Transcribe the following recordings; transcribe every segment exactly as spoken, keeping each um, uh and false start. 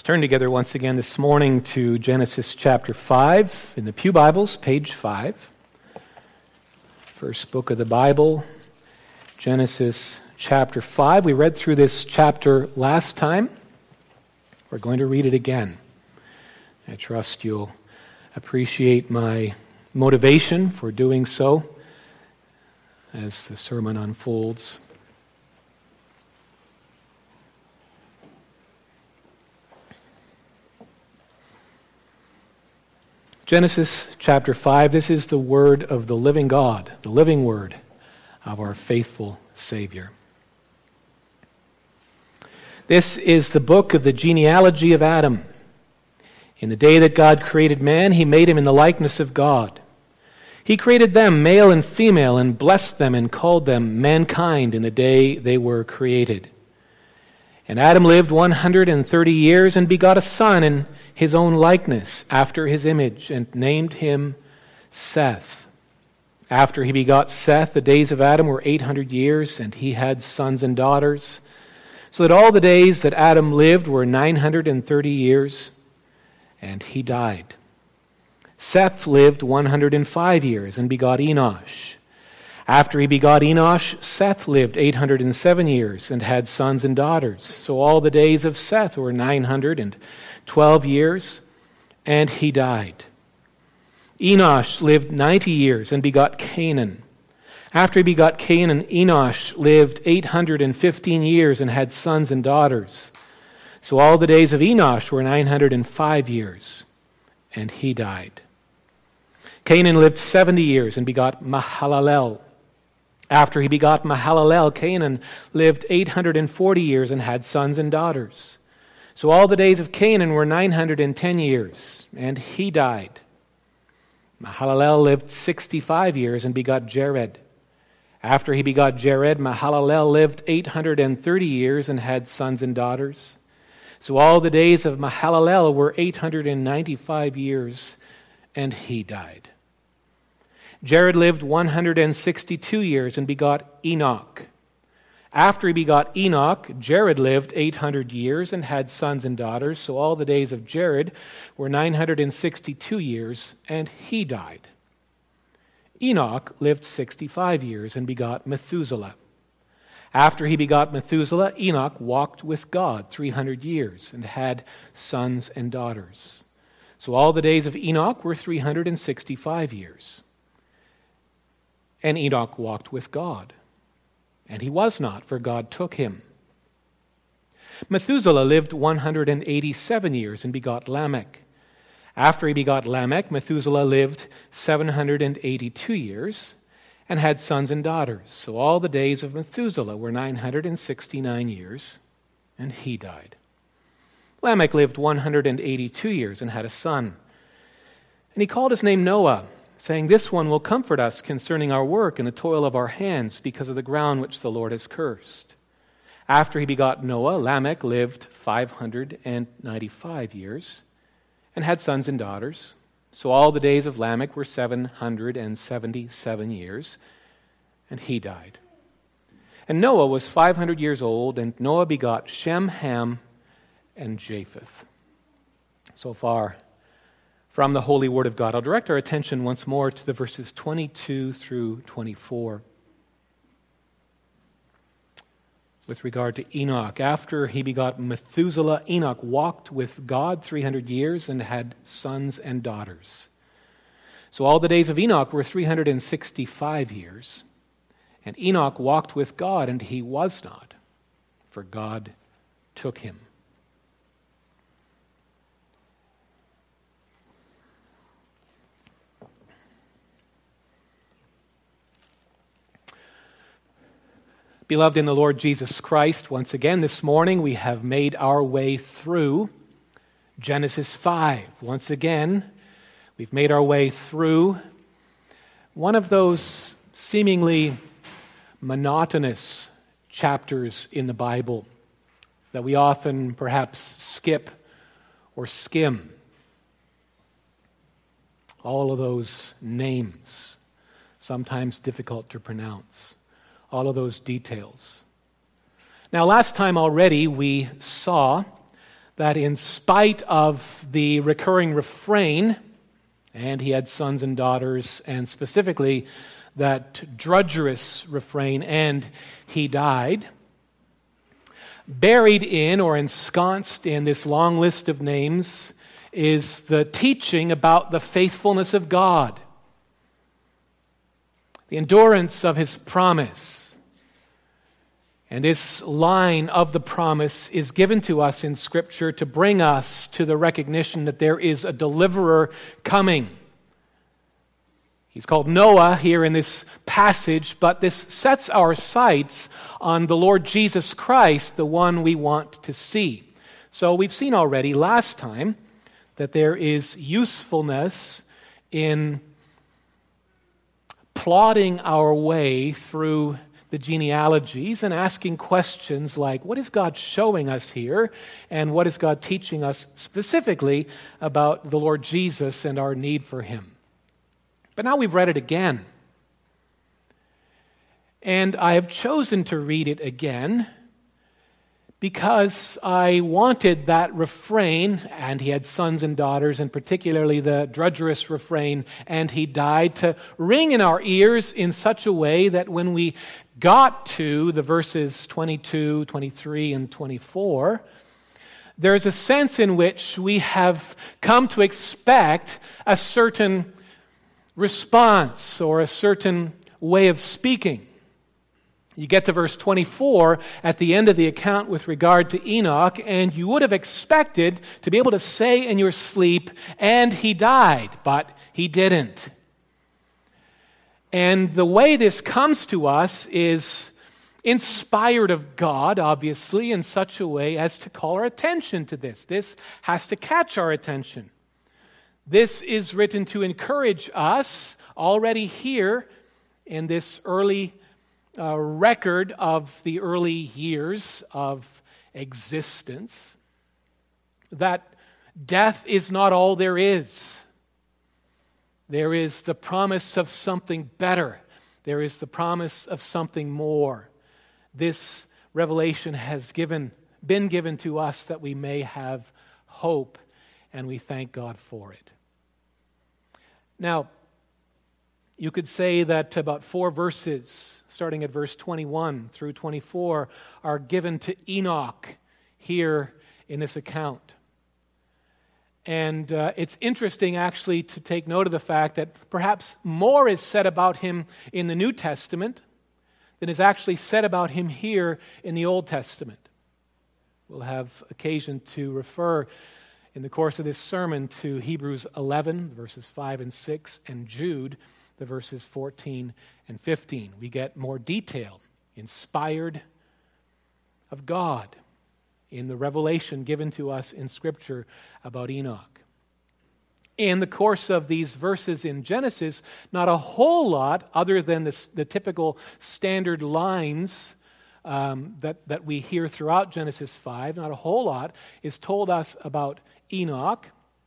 Let's turn together once again this morning to Genesis chapter five in the Pew Bibles, page five. First book of the Bible, Genesis chapter five. We read through this chapter last time. We're going to read it again. I trust you'll appreciate my motivation for doing so as the sermon unfolds. Genesis chapter five, this is the word of the living God, the living word of our faithful Savior. This is the book of the genealogy of Adam. In the day that God created man, he made him in the likeness of God. He created them, male and female, and blessed them and called them mankind in the day they were created. And Adam lived one hundred thirty years and begot a son in his own likeness, after his image, and named him Seth. After he begot Seth, the days of Adam were eight hundred years, and he had sons and daughters, so that all the days that Adam lived were nine hundred thirty years, and he died. Seth lived one hundred five years, and begot Enosh. After he begot Enosh, Seth lived eight hundred seven years, and had sons and daughters, so all the days of Seth were nine hundred twelve years, and he died. Enosh lived ninety years and begot Canaan. After he begot Canaan, Enosh lived eight hundred fifteen years and had sons and daughters. So all the days of Enosh were nine hundred five years, and he died. Canaan lived seventy years and begot Mahalalel. After he begot Mahalalel, Canaan lived eight hundred forty years and had sons and daughters. So all the days of Canaan were nine hundred ten years, and he died. Mahalalel lived sixty-five years and begot Jared. After he begot Jared, Mahalalel lived eight hundred thirty years and had sons and daughters. So all the days of Mahalalel were eight hundred ninety-five years, and he died. Jared lived one hundred sixty-two years and begot Enoch. After he begot Enoch, Jared lived eight hundred years and had sons and daughters, so all the days of Jared were nine hundred sixty-two years, and he died. Enoch lived sixty-five years and begot Methuselah. After he begot Methuselah, Enoch walked with God three hundred years and had sons and daughters. So all the days of Enoch were three hundred sixty-five years. And Enoch walked with God. And he was not, for God took him. Methuselah lived one hundred eighty-seven years and begot Lamech. After he begot Lamech, Methuselah lived seven hundred eighty-two years and had sons and daughters. So all the days of Methuselah were nine hundred sixty-nine years, and he died. Lamech lived one hundred eighty-two years and had a son. And he called his name Noah, saying, "This one will comfort us concerning our work and the toil of our hands because of the ground which the Lord has cursed." After he begot Noah, Lamech lived five hundred ninety-five years and had sons and daughters. So all the days of Lamech were seven hundred seventy-seven years, and he died. And Noah was five hundred years old, and Noah begot Shem, Ham, and Japheth. So far from the Holy Word of God. I'll direct our attention once more to the verses twenty-two through twenty-four. With regard to Enoch, after he begot Methuselah, Enoch walked with God three hundred years and had sons and daughters. So all the days of Enoch were three hundred sixty-five years. And Enoch walked with God, and he was not, for God took him. Beloved in the Lord Jesus Christ, once again this morning we have made our way through Genesis five. Once again, we've made our way through one of those seemingly monotonous chapters in the Bible that we often perhaps skip or skim. All of those names, sometimes difficult to pronounce. All of those details. Now, last time already we saw that in spite of the recurring refrain, and he had sons and daughters, and specifically that drudgerous refrain, and he died, buried in or ensconced in this long list of names is the teaching about the faithfulness of God, the endurance of His promise. And this line of the promise is given to us in Scripture to bring us to the recognition that there is a deliverer coming. He's called Noah here in this passage, but this sets our sights on the Lord Jesus Christ, the one we want to see. So we've seen already last time that there is usefulness in plodding our way through the genealogies and asking questions like, what is God showing us here? And what is God teaching us specifically about the Lord Jesus and our need for Him? But now we've read it again. And I have chosen to read it again because I wanted that refrain, and he had sons and daughters, and particularly the drudgerous refrain, and he died, to ring in our ears in such a way that when we got to the verses twenty-two, twenty-three, and twenty-four, there's a sense in which we have come to expect a certain response or a certain way of speaking. You get to verse twenty-four at the end of the account with regard to Enoch, and you would have expected to be able to say in your sleep, and he died, but he didn't. And the way this comes to us is inspired of God, obviously, in such a way as to call our attention to this. This has to catch our attention. This is written to encourage us already here in this early uh, record of the early years of existence, that death is not all there is. There is the promise of something better. There is the promise of something more. This revelation has given, been given to us that we may have hope, and we thank God for it. Now, you could say that about four verses, starting at verse twenty-one through twenty-four, are given to Enoch here in this account. And uh, it's interesting, actually, to take note of the fact that perhaps more is said about him in the New Testament than is actually said about him here in the Old Testament. We'll have occasion to refer in the course of this sermon to Hebrews eleven, verses five and six, and Jude, the verses fourteen and fifteen. We get more detail, inspired of God, in the revelation given to us in Scripture about Enoch. In the course of these verses in Genesis, not a whole lot, other than the, the typical standard lines um, that, that we hear throughout Genesis five, not a whole lot is told us about Enoch.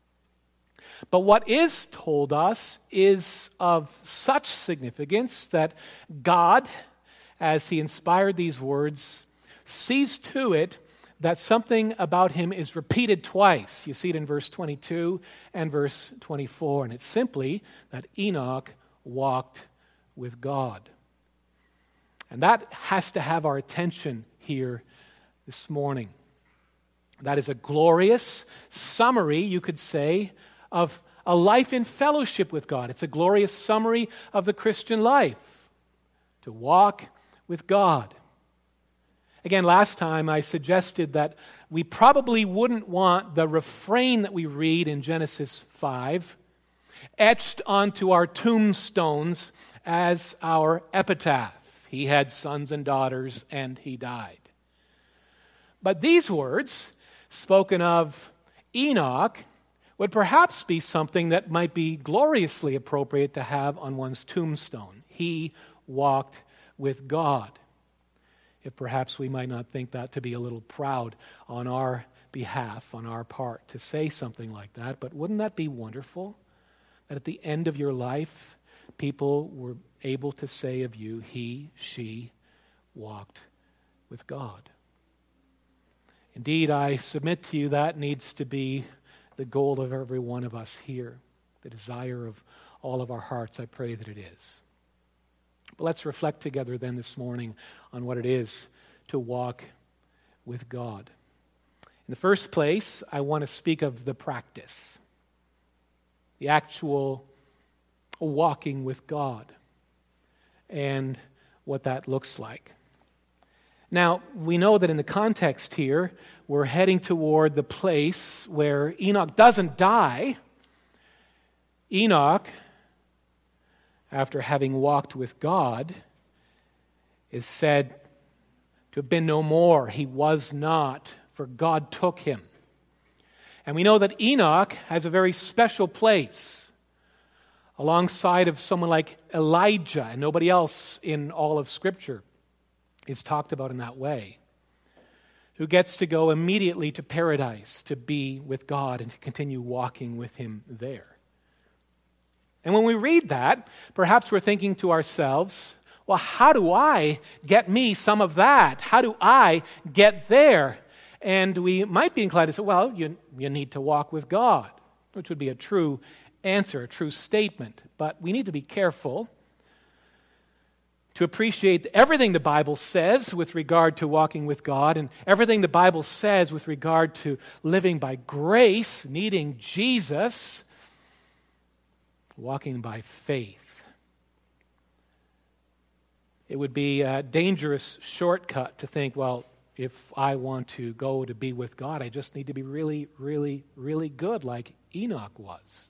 But what is told us is of such significance that God, as He inspired these words, sees to it that something about him is repeated twice. You see it in verse twenty-two and verse twenty-four, and it's simply that Enoch walked with God. And that has to have our attention here this morning. That is a glorious summary, you could say, of a life in fellowship with God. It's a glorious summary of the Christian life, to walk with God. Again, last time I suggested that we probably wouldn't want the refrain that we read in Genesis five etched onto our tombstones as our epitaph. He had sons and daughters, and he died. But these words, spoken of Enoch, would perhaps be something that might be gloriously appropriate to have on one's tombstone. He walked with God. If perhaps we might not think that to be a little proud on our behalf, on our part, to say something like that. But wouldn't that be wonderful? That at the end of your life, people were able to say of you, he, she walked with God. Indeed, I submit to you that needs to be the goal of every one of us here, the desire of all of our hearts. I pray that it is. But let's reflect together then this morning on what it is to walk with God. In the first place, I want to speak of the practice, the actual walking with God, and what that looks like. Now, we know that in the context here, we're heading toward the place where Enoch doesn't die. Enoch, after having walked with God, is said to have been no more. He was not, for God took him. And we know that Enoch has a very special place alongside of someone like Elijah, and nobody else in all of Scripture is talked about in that way, who gets to go immediately to paradise to be with God and to continue walking with him there. And when we read that, perhaps we're thinking to ourselves, well, how do I get me some of that? How do I get there? And we might be inclined to say, well, you, you need to walk with God, which would be a true answer, a true statement. But we need to be careful to appreciate everything the Bible says with regard to walking with God and everything the Bible says with regard to living by grace, needing Jesus, walking by faith. It would be a dangerous shortcut to think, well, if I want to go to be with God, I just need to be really, really, really good like Enoch was.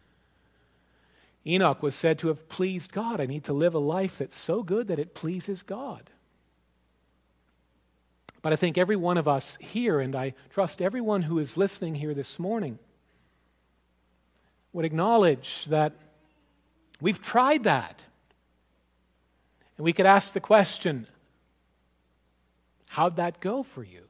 Enoch was said to have pleased God. I need to live a life that's so good that it pleases God. But I think every one of us here, and I trust everyone who is listening here this morning, would acknowledge that we've tried that. And we could ask the question, how'd that go for you?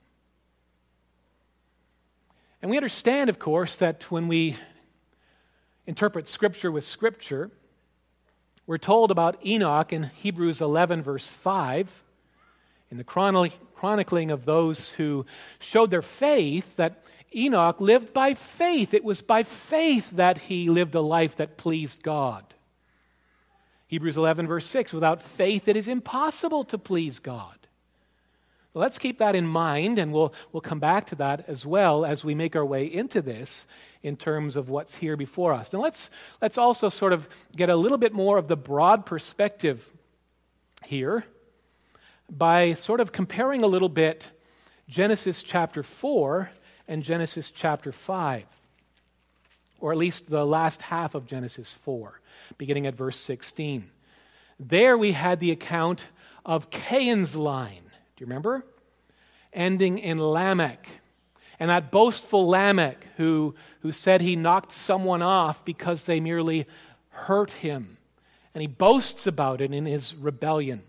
And we understand, of course, that when we interpret Scripture with Scripture, we're told about Enoch in Hebrews eleven, verse five, in the chronicling of those who showed their faith, that Enoch lived by faith. It was by faith that he lived a life that pleased God. Hebrews eleven, verse six, without faith it is impossible to please God. So let's keep that in mind, and we'll, we'll come back to that as well as we make our way into this in terms of what's here before us. Now let's, let's also sort of get a little bit more of the broad perspective here by sort of comparing a little bit Genesis chapter four and Genesis chapter five, or at least the last half of Genesis four, beginning at verse sixteen. There we had the account of Cain's line. Do you remember? Ending in Lamech. And that boastful Lamech who, who said he knocked someone off because they merely hurt him. And he boasts about it in his rebellion.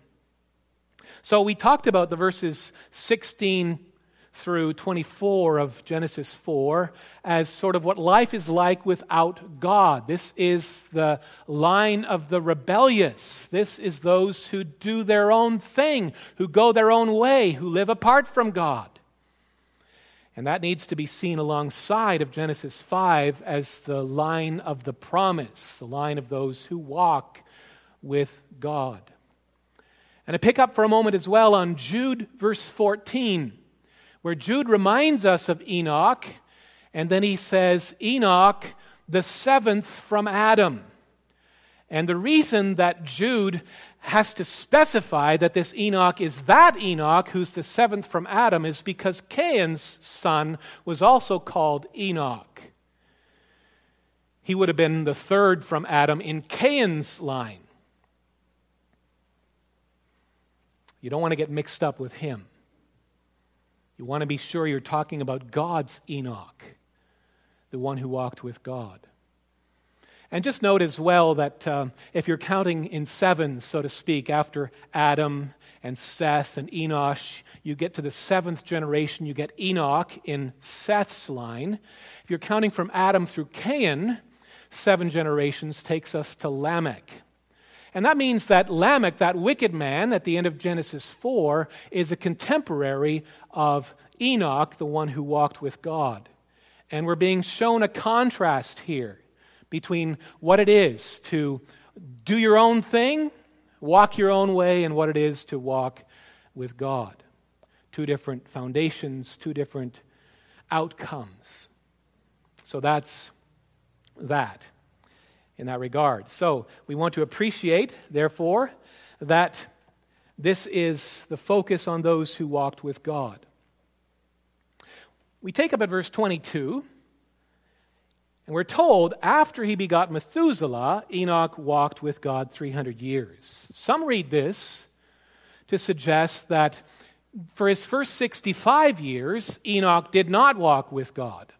So we talked about the verses sixteen through twenty-four of Genesis four as sort of what life is like without God. This is the line of the rebellious. This is those who do their own thing, who go their own way, who live apart from God. And that needs to be seen alongside of Genesis five as the line of the promise, the line of those who walk with God. And I pick up for a moment as well on Jude verse fourteen, where Jude reminds us of Enoch, and then he says, Enoch, the seventh from Adam. And the reason that Jude has to specify that this Enoch is that Enoch who's the seventh from Adam is because Cain's son was also called Enoch. He would have been the third from Adam in Cain's line. You don't want to get mixed up with him. You want to be sure you're talking about God's Enoch, the one who walked with God. And just note as well that uh, if you're counting in sevens, so to speak, after Adam and Seth and Enosh, you get to the seventh generation, you get Enoch in Seth's line. If you're counting from Adam through Cain, seven generations takes us to Lamech. And that means that Lamech, that wicked man at the end of Genesis four, is a contemporary of Enoch, the one who walked with God. And we're being shown a contrast here between what it is to do your own thing, walk your own way, and what it is to walk with God. Two different foundations, two different outcomes. So that's that in that regard. So we want to appreciate, therefore, that this is the focus on those who walked with God. We take up at verse twenty-two, and we're told, after he begot Methuselah, Enoch walked with God three hundred years. Some read this to suggest that for his first sixty-five years, Enoch did not walk with God.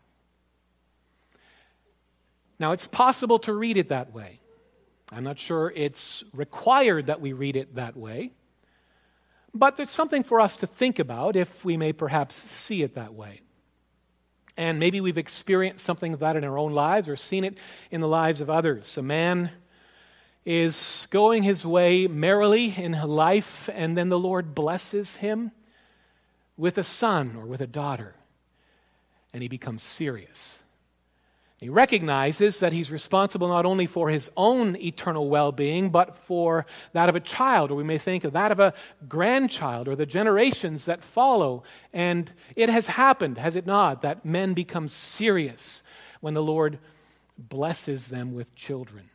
Now, it's possible to read it that way. I'm not sure it's required that we read it that way, but there's something for us to think about if we may perhaps see it that way. And maybe we've experienced something of that in our own lives or seen it in the lives of others. A man is going his way merrily in life, and then the Lord blesses him with a son or with a daughter, and he becomes serious. He recognizes that he's responsible not only for his own eternal well-being, but for that of a child, or we may think of that of a grandchild, or the generations that follow. And it has happened, has it not, that men become serious when the Lord blesses them with children.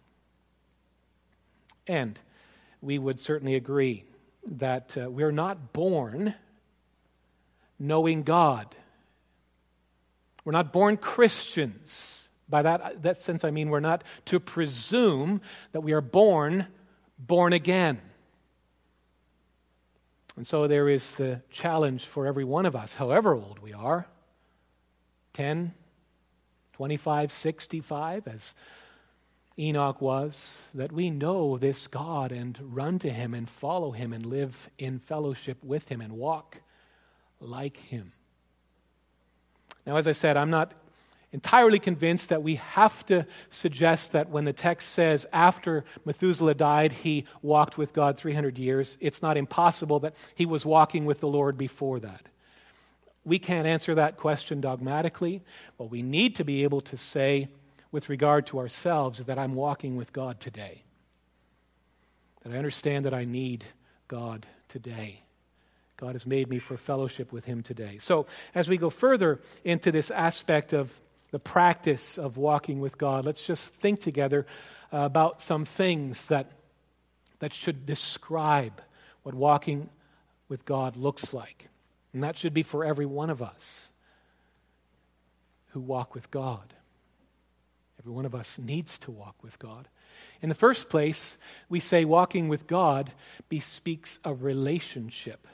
And we would certainly agree that uh, we're not born knowing God. We're not born Christians. By that, that sense, I mean we're not to presume that we are born, born again. And so there is the challenge for every one of us, however old we are, ten, twenty-five, sixty-five, as Enoch was, that we know this God and run to Him and follow Him and live in fellowship with Him and walk like Him. Now, as I said, I'm not entirely convinced that we have to suggest that when the text says after Methuselah died, he walked with God three hundred years, it's not impossible that he was walking with the Lord before that. We can't answer that question dogmatically, but we need to be able to say with regard to ourselves that I'm walking with God today. That I understand that I need God today. God has made me for fellowship with Him today. So as we go further into this aspect of the practice of walking with God, let's just think together uh, about some things that, that should describe what walking with God looks like. And that should be for every one of us who walk with God. Every one of us needs to walk with God. In the first place, we say walking with God bespeaks a relationship.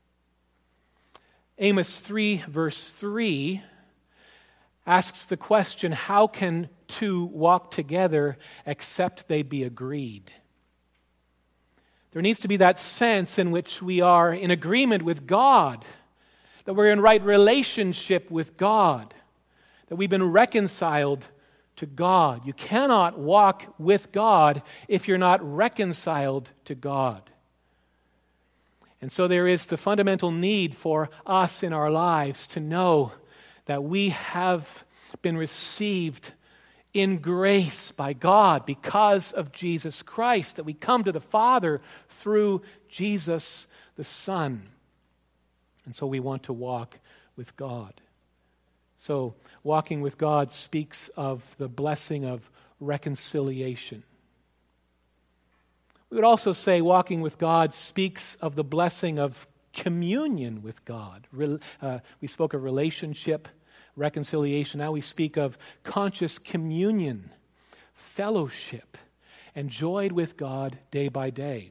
Amos three, verse three, asks the question, how can two walk together except they be agreed? There needs to be that sense in which we are in agreement with God, that we're in right relationship with God, that we've been reconciled to God. You cannot walk with God if you're not reconciled to God. And so there is the fundamental need for us in our lives to know that we have been received in grace by God because of Jesus Christ, that we come to the Father through Jesus the Son. And so we want to walk with God. So walking with God speaks of the blessing of reconciliation. We would also say walking with God speaks of the blessing of communion with God. Re- uh, we spoke of relationship, reconciliation. Now we speak of conscious communion, fellowship, enjoyed with God day by day.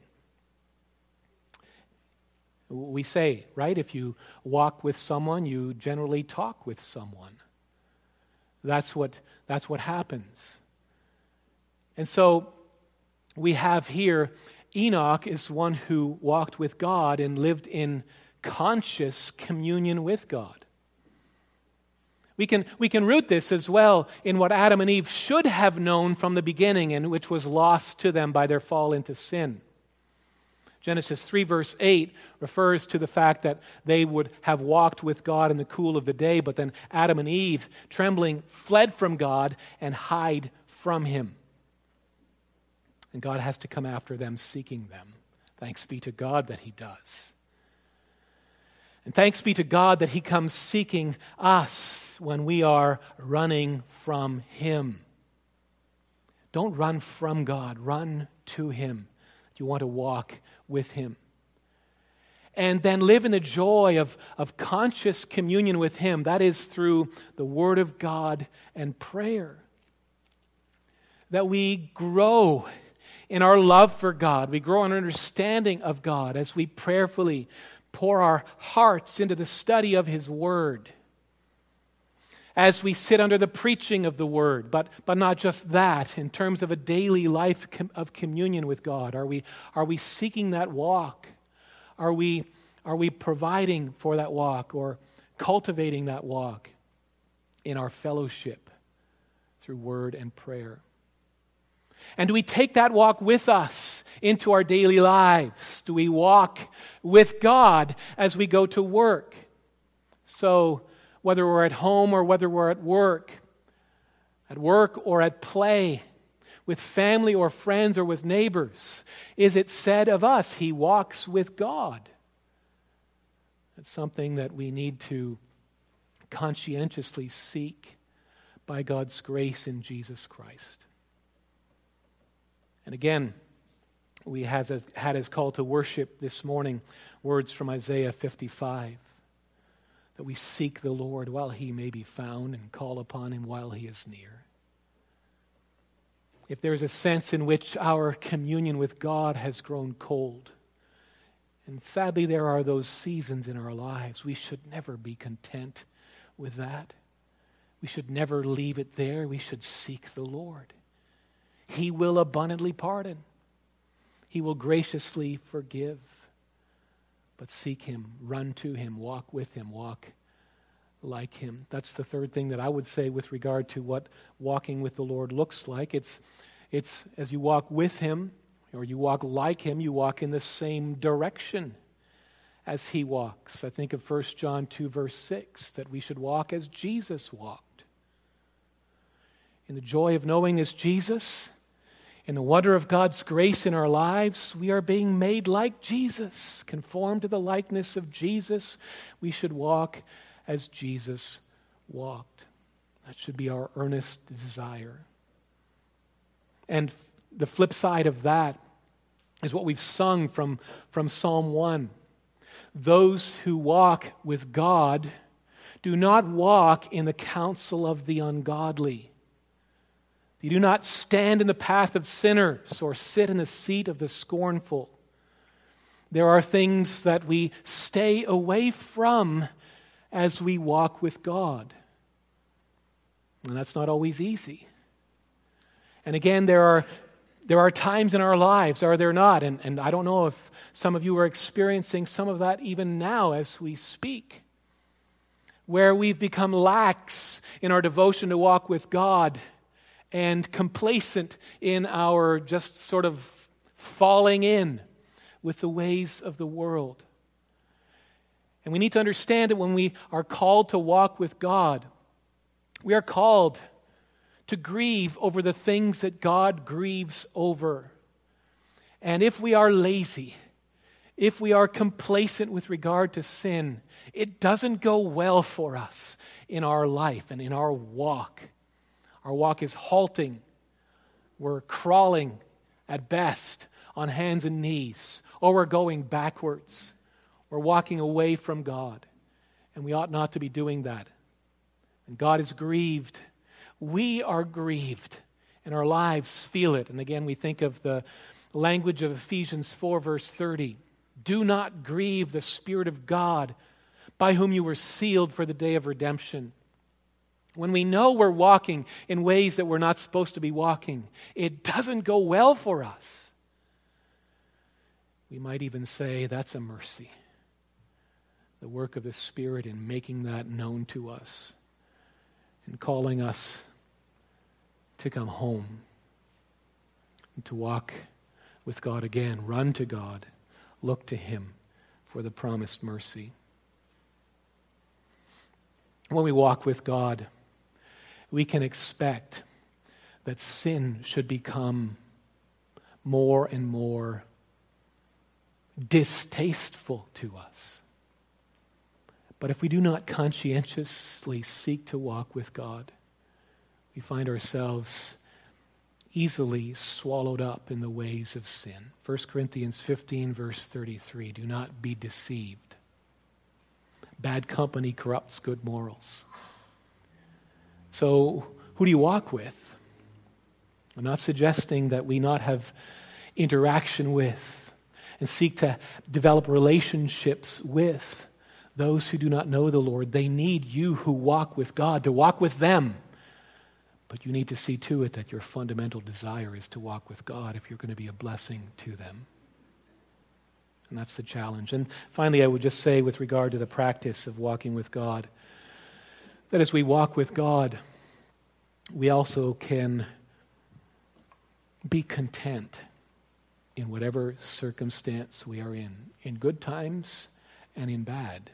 We say, right, if you walk with someone, you generally talk with someone. That's what, that's what happens. And so we have here, Enoch is one who walked with God and lived in conscious communion with God. We can, we can root this as well in what Adam and Eve should have known from the beginning and which was lost to them by their fall into sin. Genesis three verse eight refers to the fact that they would have walked with God in the cool of the day, but then Adam and Eve, trembling, fled from God and hide from Him. And God has to come after them, seeking them. Thanks be to God that He does. And thanks be to God that He comes seeking us when we are running from Him. Don't run from God. Run to Him. You want to walk with Him. And then live in the joy of, of conscious communion with Him. That is through the Word of God and prayer. That we grow in our love for God. We grow in our understanding of God as we prayerfully pour our hearts into the study of His Word. As we sit under the preaching of the Word, but, but not just that, in terms of a daily life of communion with God. Are we, are we seeking that walk? Are we, are we providing for that walk or cultivating that walk in our fellowship through Word and prayer? And do we take that walk with us into our daily lives? Do we walk with God as we go to work? So, whether we're at home or whether we're at work, at work or at play, with family or friends or with neighbors, is it said of us, he walks with God? That's something that we need to conscientiously seek by God's grace in Jesus Christ. And again, we has a, had as call to worship this morning words from Isaiah fifty-five. That we seek the Lord while He may be found and call upon Him while He is near. If there is a sense in which our communion with God has grown cold, and sadly there are those seasons in our lives, we should never be content with that. We should never leave it there. We should seek the Lord. He will abundantly pardon. He will graciously forgive. But seek Him, run to Him, walk with Him, walk like Him. That's the third thing that I would say with regard to what walking with the Lord looks like. It's, it's as you walk with Him, or you walk like Him, you walk in the same direction as He walks. I think of First John two, verse six, that we should walk as Jesus walked. In the joy of knowing this Jesus, in the wonder of God's grace in our lives, we are being made like Jesus, conformed to the likeness of Jesus. We should walk as Jesus walked. That should be our earnest desire. And the flip side of that is what we've sung from, from Psalm one. Those who walk with God do not walk in the counsel of the ungodly. They do not stand in the path of sinners or sit in the seat of the scornful. There are things that we stay away from as we walk with God. And that's not always easy. And again, there are there are times in our lives, are there not? And, and I don't know if some of you are experiencing some of that even now as we speak, where we've become lax in our devotion to walk with God and complacent in our just sort of falling in with the ways of the world. And we need to understand that when we are called to walk with God, we are called to grieve over the things that God grieves over. And if we are lazy, if we are complacent with regard to sin, it doesn't go well for us in our life and in our walk. Our walk is halting. We're crawling at best on hands and knees, or we're going backwards. We're walking away from God, and we ought not to be doing that. And God is grieved. We are grieved, and our lives feel it. And again, we think of the language of Ephesians four, verse thirty. Do not grieve the Spirit of God, by whom you were sealed for the day of redemption. When we know we're walking in ways that we're not supposed to be walking, it doesn't go well for us. We might even say that's a mercy. The work of the Spirit in making that known to us and calling us to come home and to walk with God again. Run to God. Look to Him for the promised mercy. When we walk with God, we can expect that sin should become more and more distasteful to us. But if we do not conscientiously seek to walk with God, we find ourselves easily swallowed up in the ways of sin. First Corinthians fifteen, verse thirty-three, do not be deceived. Bad company corrupts good morals. So, who do you walk with? I'm not suggesting that we not have interaction with and seek to develop relationships with those who do not know the Lord. They need you who walk with God to walk with them. But you need to see to it that your fundamental desire is to walk with God if you're going to be a blessing to them. And that's the challenge. And finally, I would just say with regard to the practice of walking with God, that as we walk with God, we also can be content in whatever circumstance we are in, in good times and in bad.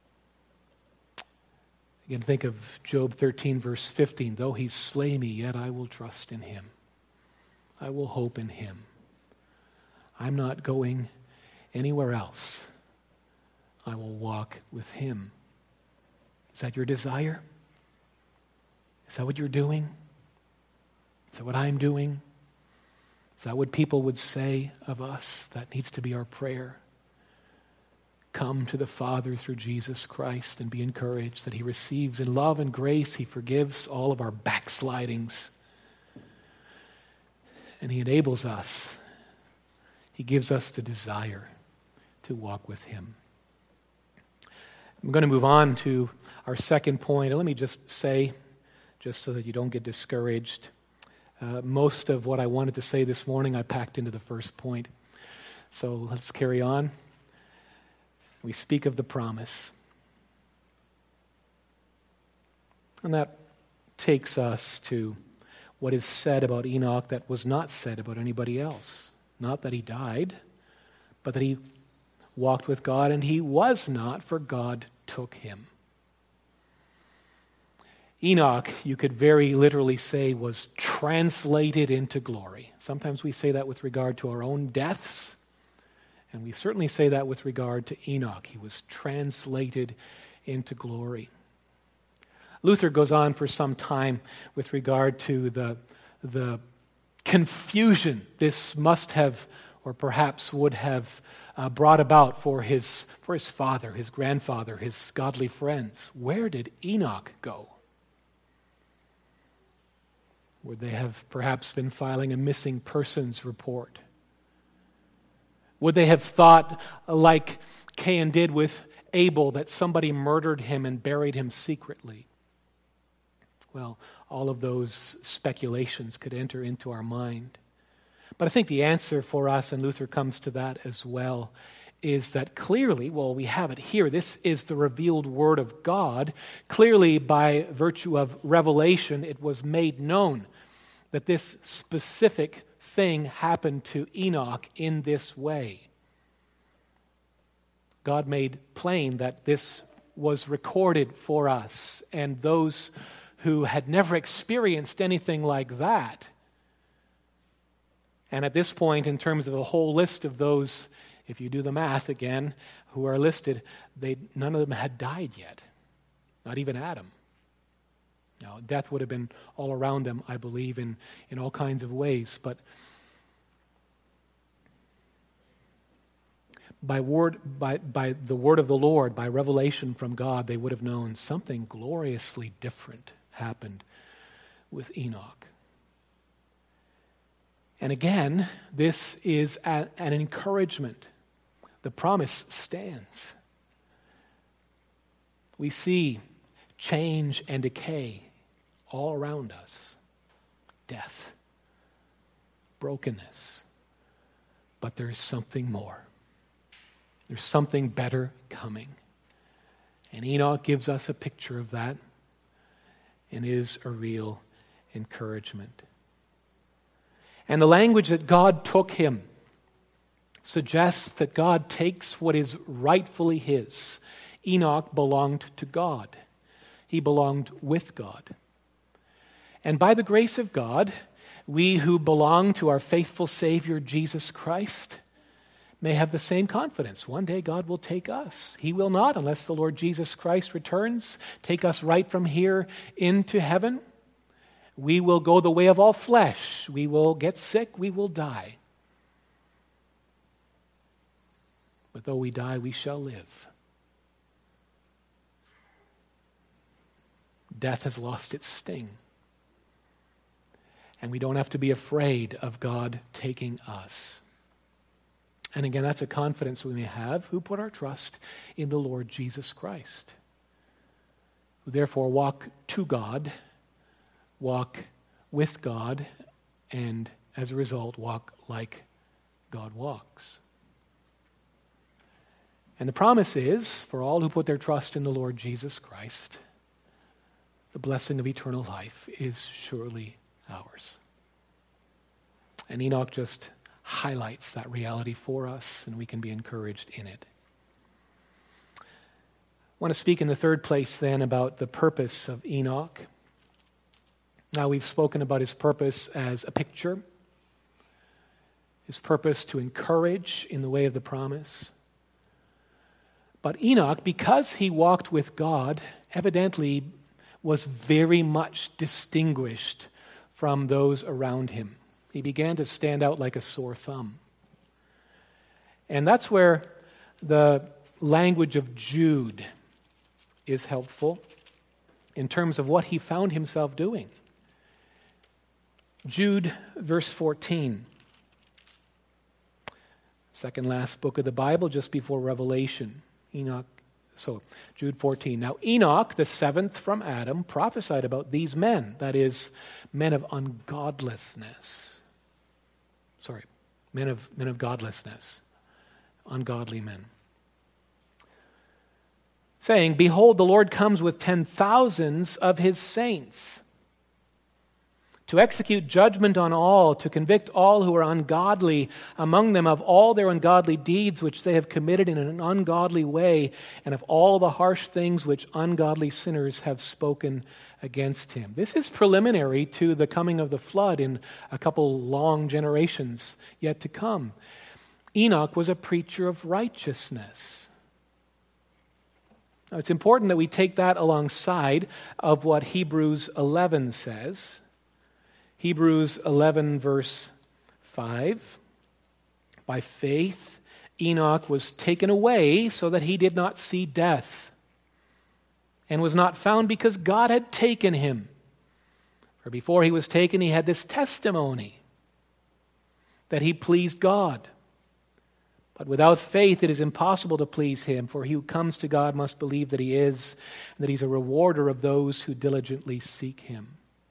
Again, think of Job thirteen, verse fifteen. Though he slay me, yet I will trust in him. I will hope in him. I'm not going anywhere else. I will walk with him. Is that your desire? Is that what you're doing? Is that what I'm doing? Is that what people would say of us? That needs to be our prayer. Come to the Father through Jesus Christ and be encouraged that he receives in love and grace. He forgives all of our backslidings. And he enables us. He gives us the desire to walk with him. I'm going to move on to our second point. Let me just say, just so that you don't get discouraged, uh, most of what I wanted to say this morning I packed into the first point. So let's carry on. We speak of the promise. And that takes us to what is said about Enoch that was not said about anybody else. Not that he died, but that he walked with God, and he was not, for God took him. Enoch, you could very literally say, was translated into glory. Sometimes we say that with regard to our own deaths, and we certainly say that with regard to Enoch. He was translated into glory. Luther goes on for some time with regard to the, the confusion this must have, or perhaps would have, uh, brought about for his, for his father, his grandfather, his godly friends. Where did Enoch go? Would they have perhaps been filing a missing persons report? Would they have thought, like Cain did with Abel, that somebody murdered him and buried him secretly? Well, all of those speculations could enter into our mind. But I think the answer for us, and Luther comes to that as well, is that clearly, well, we have it here. This is the revealed Word of God. Clearly, by virtue of revelation, it was made known that this specific thing happened to Enoch in this way. God made plain that this was recorded for us, and those who had never experienced anything like that. And at this point, in terms of the whole list of those, if you do the math again, who are listed, they none of them had died yet. Not even Adam. Now, death would have been all around them, I believe, in, in all kinds of ways. But by word, by, by the word of the Lord, by revelation from God, they would have known something gloriously different happened with Enoch. And again, this is a, an encouragement. The promise stands. We see change and decay all around us. Death, brokenness. But there is something more. There's something better coming. And Enoch gives us a picture of that. and is a real encouragement. And the language that God took him suggests that God takes what is rightfully his. Enoch belonged to God. He belonged with God. And by the grace of God, we who belong to our faithful Savior, Jesus Christ, may have the same confidence. One day God will take us. He will not, unless the Lord Jesus Christ returns, take us right from here into heaven. We will go the way of all flesh. We will get sick. We will die. But though we die, we shall live. Death has lost its sting. And we don't have to be afraid of God taking us. And again, that's a confidence we may have who put our trust in the Lord Jesus Christ, who therefore walk to God, walk with God, and as a result, walk like God walks. And the promise is, for all who put their trust in the Lord Jesus Christ, the blessing of eternal life is surely ours. And Enoch just highlights that reality for us, and we can be encouraged in it. I want to speak in the third place then about the purpose of Enoch. Now we've spoken about his purpose as a picture, his purpose to encourage in the way of the promise. But Enoch, because he walked with God, evidently was very much distinguished from those around him. He began to stand out like a sore thumb. And that's where the language of Jude is helpful in terms of what he found himself doing. Jude, verse fourteen. Second last book of the Bible, just before Revelation. Enoch, so Jude fourteen. Now Enoch, the seventh from Adam, prophesied about these men, that is, men of ungodlessness. Sorry, men of men of godlessness, ungodly men. Saying, behold, the Lord comes with ten thousands of his saints, to execute judgment on all, to convict all who are ungodly among them of all their ungodly deeds which they have committed in an ungodly way, and of all the harsh things which ungodly sinners have spoken against him. This is preliminary to the coming of the flood in a couple long generations yet to come. Enoch was a preacher of righteousness. Now, it's important that we take that alongside of what Hebrews eleven says. Hebrews eleven, verse five. By faith, Enoch was taken away so that he did not see death, and was not found because God had taken him. For before he was taken, he had this testimony that he pleased God. But without faith, it is impossible to please him, for he who comes to God must believe that he is, and that he's a rewarder of those who diligently seek him.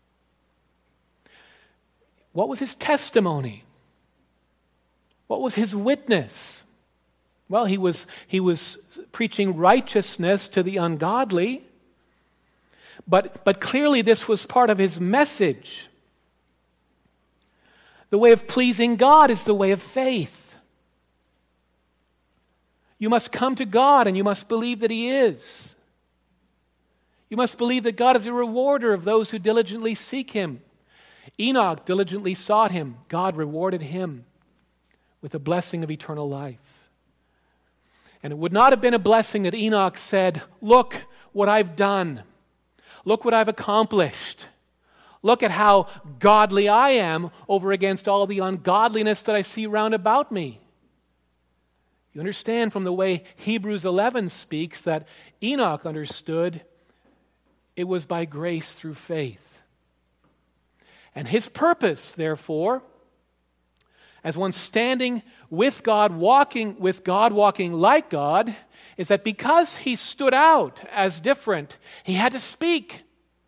What was his testimony? What was his witness? Well, he was, he was preaching righteousness to the ungodly, but, but clearly this was part of his message. The way of pleasing God is the way of faith. You must come to God and you must believe that he is. You must believe that God is a rewarder of those who diligently seek him. Enoch diligently sought him. God rewarded him with the blessing of eternal life. And it would not have been a blessing that Enoch said, look what I've done. Look what I've accomplished. Look at how godly I am over against all the ungodliness that I see round about me. You understand from the way Hebrews eleven speaks that Enoch understood it was by grace through faith. And his purpose, therefore, as one standing with God, walking with God, walking like God, is that because he stood out as different, he had to speak.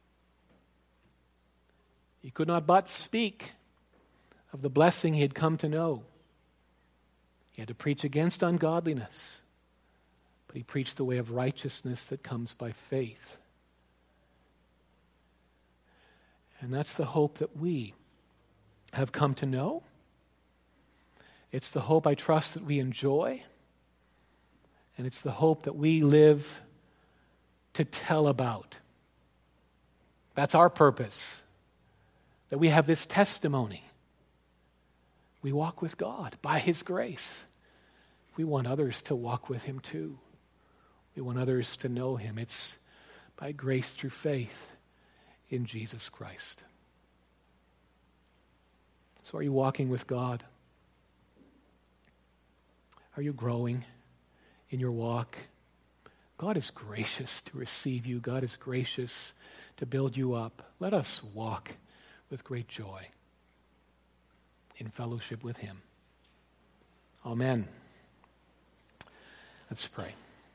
He could not but speak of the blessing he had come to know. He had to preach against ungodliness, but he preached the way of righteousness that comes by faith. And that's the hope that we have come to know. It's the hope, I trust, that we enjoy. And it's the hope that we live to tell about. That's our purpose, that we have this testimony. We walk with God by His grace. We want others to walk with Him too. We want others to know Him. It's by grace through faith in Jesus Christ. So are you walking with God? Are you growing in your walk? God is gracious to receive you. God is gracious to build you up. Let us walk with great joy in fellowship with Him. Amen. Let's pray.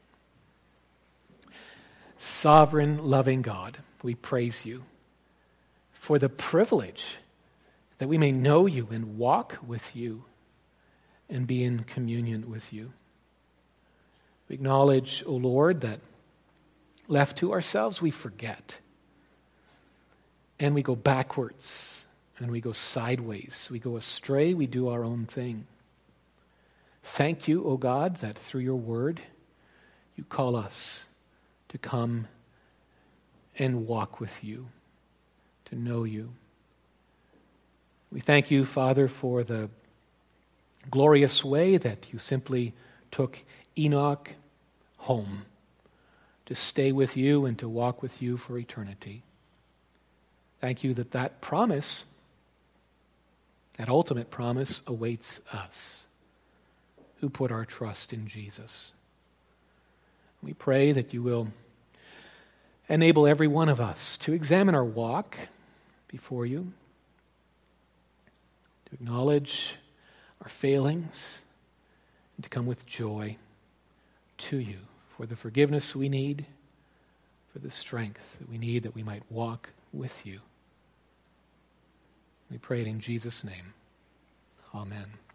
Sovereign, loving God, we praise you for the privilege that we may know you and walk with you and be in communion with you. We acknowledge, O Lord, that left to ourselves we forget. And we go backwards, and we go sideways. We go astray, we do our own thing. Thank you, O God, that through your word you call us to come and walk with you, to know you. We thank you, Father, for the glorious way that you simply took Enoch home to stay with you and to walk with you for eternity. Thank you that that promise, that ultimate promise, awaits us who put our trust in Jesus. We pray that you will enable every one of us to examine our walk before you, to acknowledge our failings, and to come with joy to you for the forgiveness we need, for the strength that we need that we might walk with you. We pray it in Jesus' name. Amen.